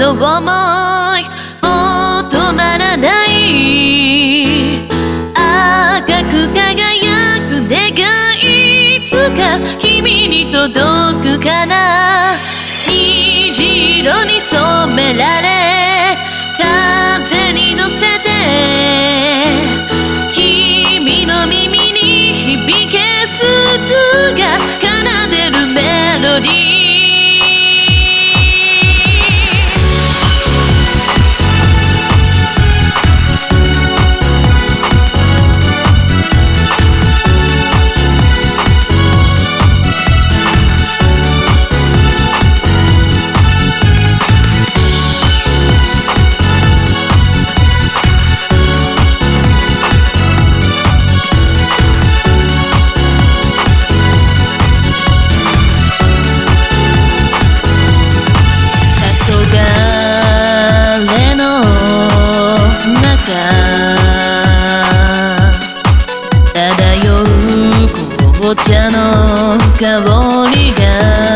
の想いも止まらない。赤く輝く願い、いつか君に届くかな。虹色に染められ風に乗せて、君の耳に響け鈴が奏でるメロディー。漂う紅茶の香りが、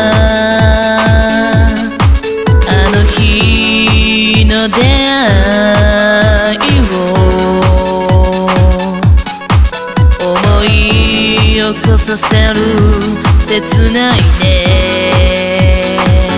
あの日の出会いを思い起こさせる切ないね。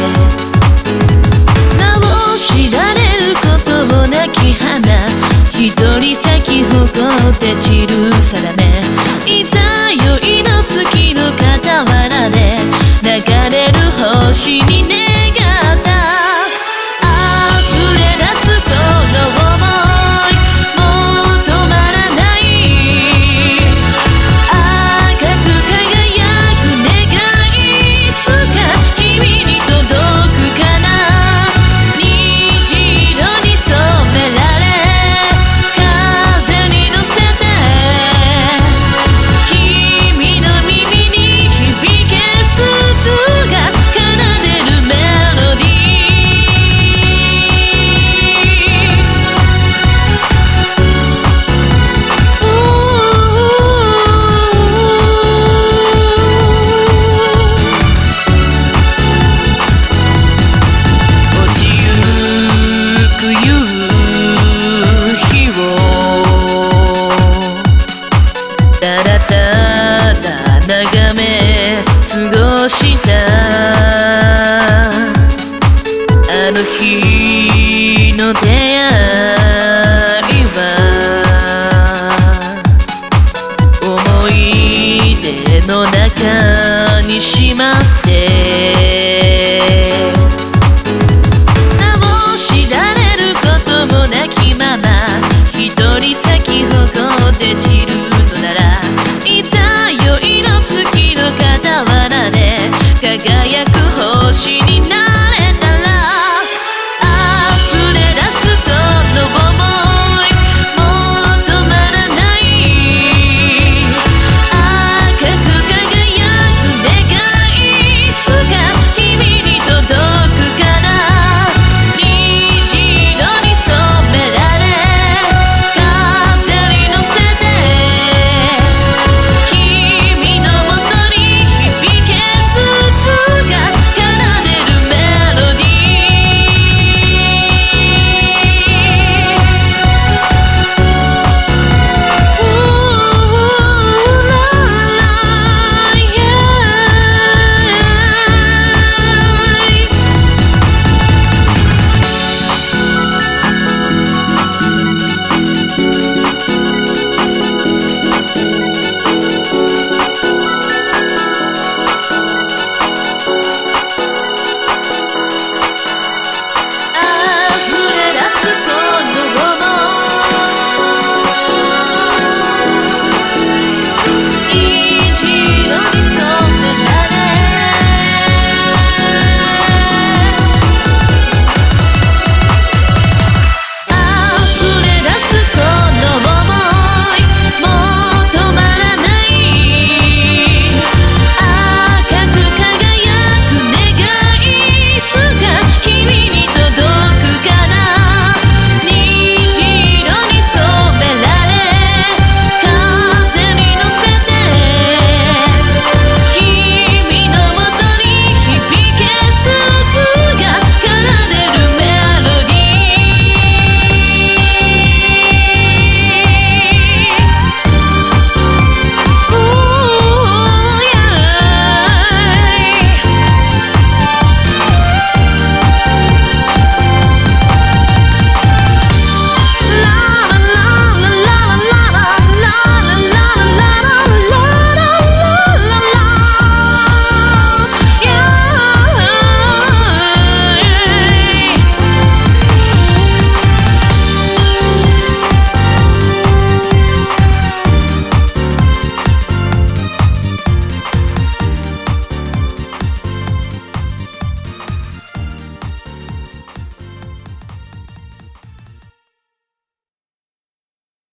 名を知られることもなき花、一人咲き誇って散る定め。いざ宵の月の傍らで流れる星に願った。溢れ出すこの想いもう止まらない。赤く輝く願い、いつか君に届くかな。虹色に染められ眺め過ごしたあの日の出会いは、思い出の中にしまって名を知られることもなきまま、一人咲き誇って散る